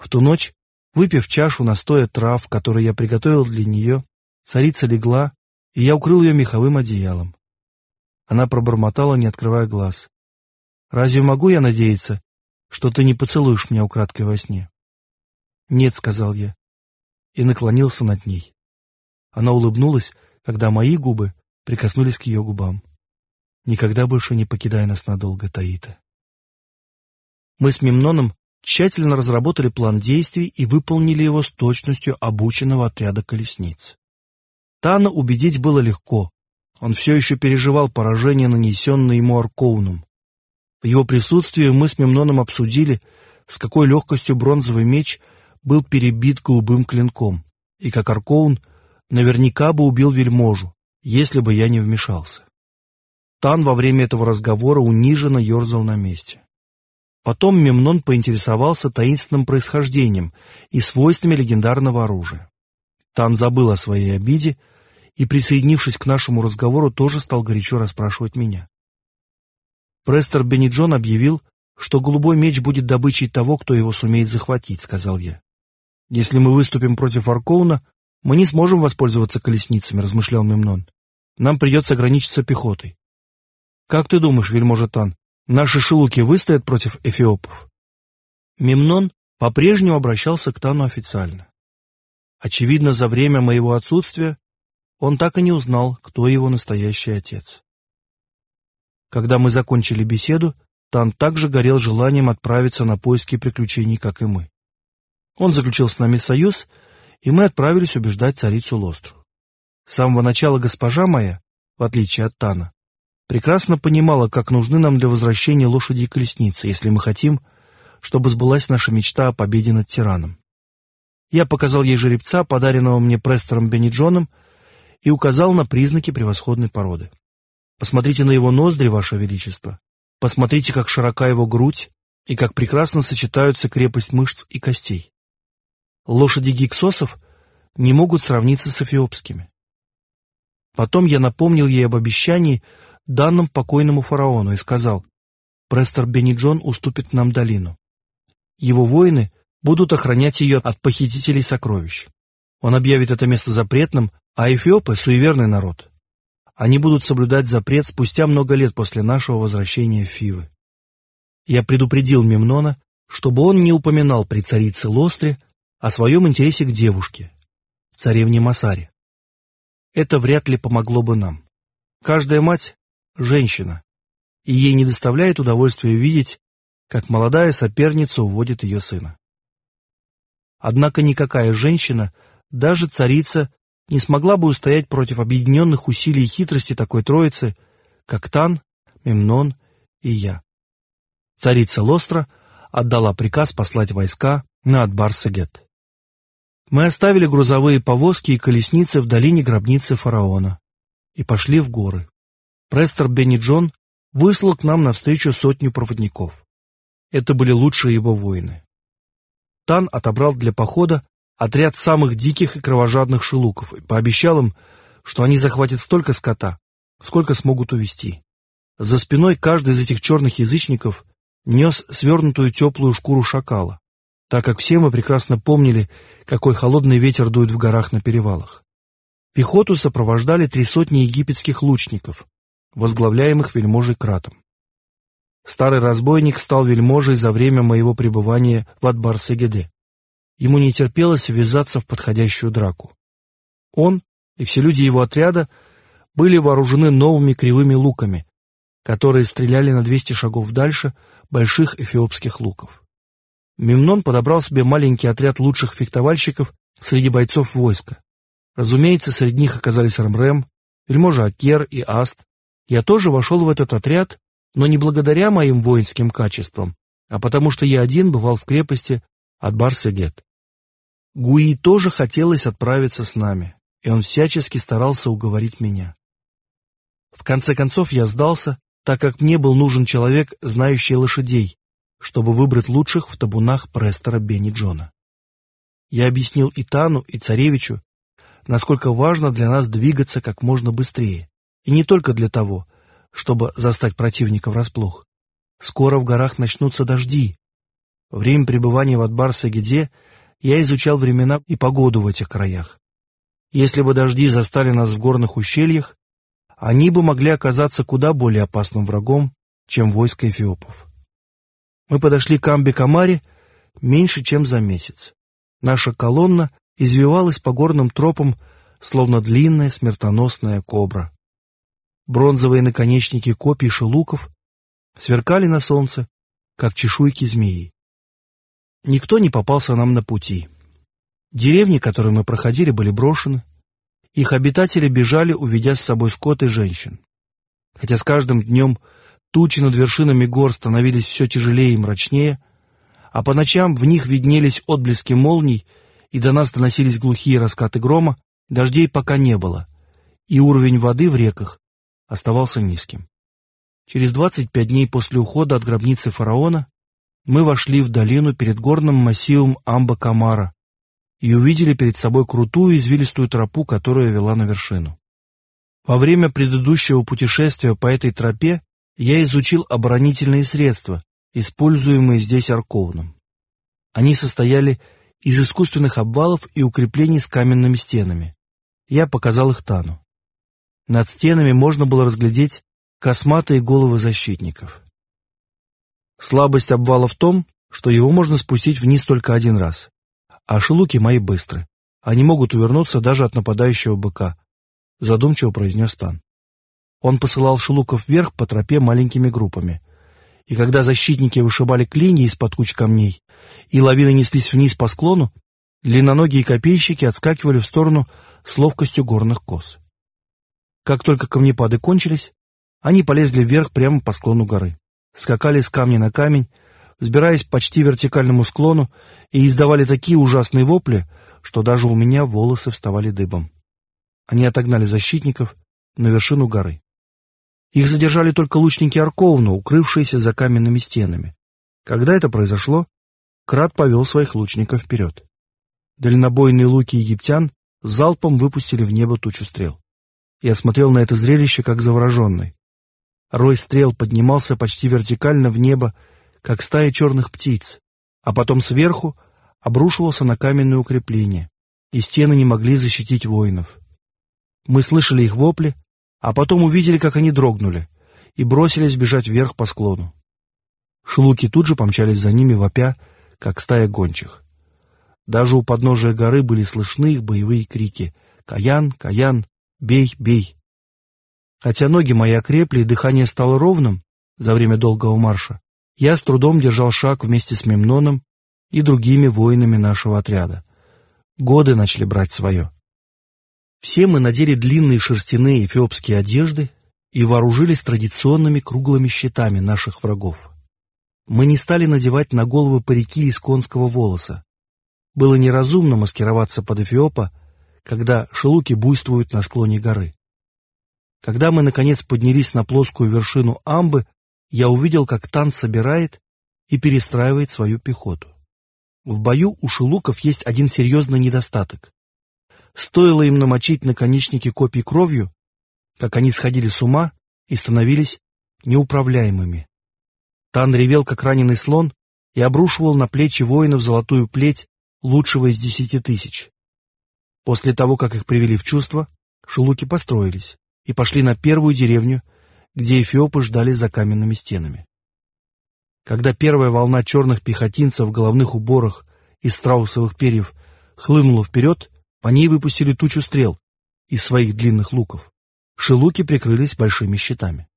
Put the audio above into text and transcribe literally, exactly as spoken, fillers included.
В ту ночь, выпив чашу настоя трав, который я приготовил для нее, царица легла, и я укрыл ее меховым одеялом. Она пробормотала, не открывая глаз: «Разве могу я надеяться, что ты не поцелуешь меня украдкой во сне?» «Нет», — сказал я, и наклонился над ней. Она улыбнулась, когда мои губы прикоснулись к ее губам. «Никогда больше не покидай нас надолго, Таита». Мы с Мемноном тщательно разработали план действий и выполнили его с точностью обученного отряда колесниц. Тана убедить было легко. Он все еще переживал поражение, нанесенное ему Аркоуном. В его присутствии мы с Мемноном обсудили, с какой легкостью бронзовый меч был перебит голубым клинком, и как Аркоун наверняка бы убил вельможу, если бы я не вмешался. Тан во время этого разговора униженно ерзал на месте. Потом Мемнон поинтересовался таинственным происхождением и свойствами легендарного оружия. Тан забыл о своей обиде и, присоединившись к нашему разговору, тоже стал горячо расспрашивать меня. «Престер Бенниджон объявил, что голубой меч будет добычей того, кто его сумеет захватить», — сказал я. «Если мы выступим против Аркоуна, мы не сможем воспользоваться колесницами», — размышлял Мемнон. «Нам придется ограничиться пехотой». «Как ты думаешь, вельможа Тан, наши шелуки выстоят против эфиопов?» Мемнон по-прежнему обращался к Тану официально. Очевидно, за время моего отсутствия он так и не узнал, кто его настоящий отец. Когда мы закончили беседу, Тан также горел желанием отправиться на поиски приключений, как и мы. Он заключил с нами союз, и мы отправились убеждать царицу Лостру. С самого начала госпожа моя, в отличие от Тана, прекрасно понимала, как нужны нам для возвращения лошади и колесницы, если мы хотим, чтобы сбылась наша мечта о победе над тираном. Я показал ей жеребца, подаренного мне Престером Бенниджоном, и указал на признаки превосходной породы. «Посмотрите на его ноздри, Ваше Величество. Посмотрите, как широка его грудь и как прекрасно сочетаются крепость мышц и костей. Лошади гиксосов не могут сравниться с эфиопскими». Потом я напомнил ей об обещании, данном покойному фараону, и сказал: «Престер Бенниджон уступит нам долину. Его воины будут охранять ее от похитителей сокровищ. Он объявит это место запретным, а эфиопы — суеверный народ. Они будут соблюдать запрет спустя много лет после нашего возвращения в Фивы». Я предупредил Мемнона, чтобы он не упоминал при царице Лостре о своем интересе к девушке, царевне Масаре. Это вряд ли помогло бы нам. Каждая мать — женщина, и ей не доставляет удовольствия видеть, как молодая соперница уводит ее сына. Однако никакая женщина, даже царица, не смогла бы устоять против объединенных усилий и хитрости такой троицы, как Тан, Мемнон и я. Царица Лостра отдала приказ послать войска на Адбар-Сегет. Мы оставили грузовые повозки и колесницы в долине гробницы фараона и пошли в горы. Престер Бенниджон выслал к нам навстречу сотню проводников. Это были лучшие его воины. Тан отобрал для похода отряд самых диких и кровожадных шелуков и пообещал им, что они захватят столько скота, сколько смогут увезти. За спиной каждый из этих черных язычников нес свернутую теплую шкуру шакала, так как все мы прекрасно помнили, какой холодный ветер дует в горах на перевалах. Пехоту сопровождали три сотни египетских лучников, возглавляемых вельможей Кратом. Старый разбойник стал вельможей за время моего пребывания в Адбар-Сегеде. Ему не терпелось ввязаться в подходящую драку. Он и все люди его отряда были вооружены новыми кривыми луками, которые стреляли на двести шагов дальше больших эфиопских луков. Мемнон подобрал себе маленький отряд лучших фехтовальщиков среди бойцов войска. Разумеется, среди них оказались Рамрем, вельможа Акер и Аст. Я тоже вошел в этот отряд, но не благодаря моим воинским качествам, а потому что я один бывал в крепости Адбар-Сегет. Гуи тоже хотелось отправиться с нами, и он всячески старался уговорить меня. В конце концов я сдался, так как мне был нужен человек, знающий лошадей, чтобы выбрать лучших в табунах Престера Бенниджона. Я объяснил и Тану, и царевичу, насколько важно для нас двигаться как можно быстрее, и не только для того, чтобы застать противника врасплох. Скоро в горах начнутся дожди. Во время пребывания в Адбар-Сагиде я изучал времена и погоду в этих краях. Если бы дожди застали нас в горных ущельях, они бы могли оказаться куда более опасным врагом, чем войско эфиопов. Мы подошли к Амбе-Камаре меньше, чем за месяц. Наша колонна извивалась по горным тропам, словно длинная смертоносная кобра. Бронзовые наконечники копий шелуков сверкали на солнце, как чешуйки змеи. Никто не попался нам на пути. Деревни, которые мы проходили, были брошены. Их обитатели бежали, уведя с собой скот и женщин. Хотя с каждым днем тучи над вершинами гор становились все тяжелее и мрачнее, а по ночам в них виднелись отблески молний, и до нас доносились глухие раскаты грома, дождей пока не было, и уровень воды в реках оставался низким. Через двадцать пять дней после ухода от гробницы фараона мы вошли в долину перед горным массивом Амба-Камара и увидели перед собой крутую извилистую тропу, которая вела на вершину. Во время предыдущего путешествия по этой тропе я изучил оборонительные средства, используемые здесь Арковным. Они состояли из искусственных обвалов и укреплений с каменными стенами. Я показал их Тану. Над стенами можно было разглядеть косматые головы защитников. Слабость обвала в том, что его можно спустить вниз только один раз. А шелуки мои быстры. Они могут увернуться даже от нападающего быка, задумчиво произнес Тан. Он посылал шелуков вверх по тропе маленькими группами. И когда защитники вышибали клинья из-под куч камней, и лавины неслись вниз по склону, длинноногие копейщики отскакивали в сторону с ловкостью горных коз. Как только камнепады кончились, они полезли вверх прямо по склону горы, скакали с камня на камень, взбираясь почти вертикальному склону, и издавали такие ужасные вопли, что даже у меня волосы вставали дыбом. Они отогнали защитников на вершину горы. Их задержали только лучники Арковна, укрывшиеся за каменными стенами. Когда это произошло, Крат повел своих лучников вперед. Дальнобойные луки египтян залпом выпустили в небо тучу стрел. Я смотрел на это зрелище, как завороженный. Рой стрел поднимался почти вертикально в небо, как стая черных птиц, а потом сверху обрушивался на каменные укрепления, и стены не могли защитить воинов. Мы слышали их вопли, а потом увидели, как они дрогнули, и бросились бежать вверх по склону. Шелуки тут же помчались за ними, вопя, как стая гончих. Даже у подножия горы были слышны их боевые крики «Каян! Каян! Бей! Бей!». Хотя ноги мои окрепли и дыхание стало ровным за время долгого марша, я с трудом держал шаг вместе с Мемноном и другими воинами нашего отряда. Годы начали брать свое. Все мы надели длинные шерстяные эфиопские одежды и вооружились традиционными круглыми щитами наших врагов. Мы не стали надевать на головы парики из конского волоса. Было неразумно маскироваться под эфиопа, когда шелуки буйствуют на склоне горы. Когда мы, наконец, поднялись на плоскую вершину Амбы, я увидел, как Тан собирает и перестраивает свою пехоту. В бою у шелуков есть один серьезный недостаток. Стоило им намочить наконечники копий кровью, как они сходили с ума и становились неуправляемыми. Тан ревел, как раненый слон, и обрушивал на плечи воинов золотую плеть лучшего из десяти тысяч. После того, как их привели в чувство, шелуки построились и пошли на первую деревню, где эфиопы ждали за каменными стенами. Когда первая волна черных пехотинцев в головных уборах из страусовых перьев хлынула вперед, по ней выпустили тучу стрел из своих длинных луков. Шелуки прикрылись большими щитами.